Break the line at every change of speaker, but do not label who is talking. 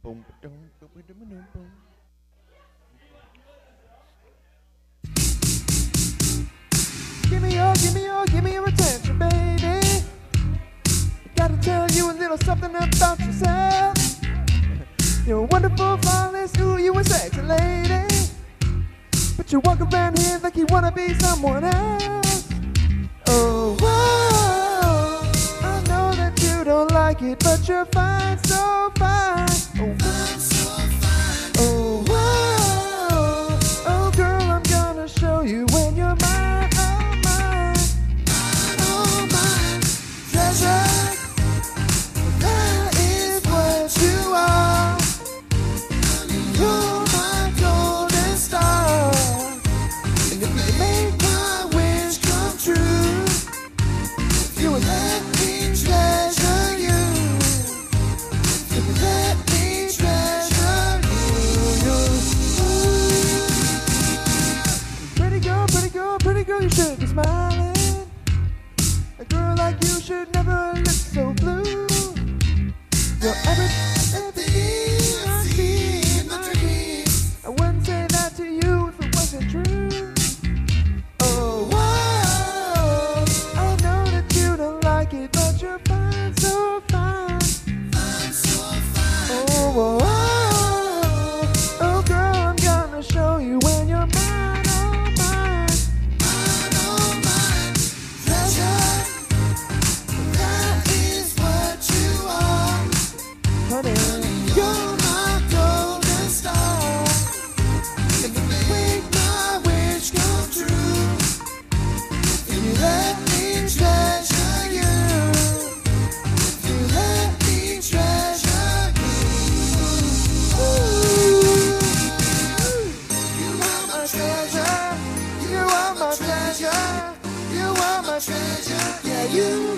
Give me your attention, baby. Gotta tell you a little something about yourself. You're wonderful, flawless, ooh, you a sexy lady. But you walk around here like you wanna be someone else. Oh, whoa, I know that you don't like it, but you're fine, so fine. Oh, fine, so fine. Oh, whoa, oh, girl, I'm gonna show you when you're mine, oh, mine, oh, mine. Treasure, that is what you are. You're my golden star. And if you make my wish come true, you would let me treasure you. You would let me treasure you. Pretty girl, you should be smiling. A girl like you should never look so blue. You're everything I see in my dreams. I wouldn't say that to you if it wasn't true. Oh, whoa, I know that you don't like it, but you're fine, so fine. Fine, so fine. Oh, whoa, oh, oh, girl, I'm gonna show you when you're mine, oh, mine. Mine, oh, mine. Treasure, that is what you are. Honey, you're my golden star. If you make my wish come true, if you let me treasure you, if you let me treasure you. Ooh, you are my treasure, you are my treasure, you are my treasure, yeah, you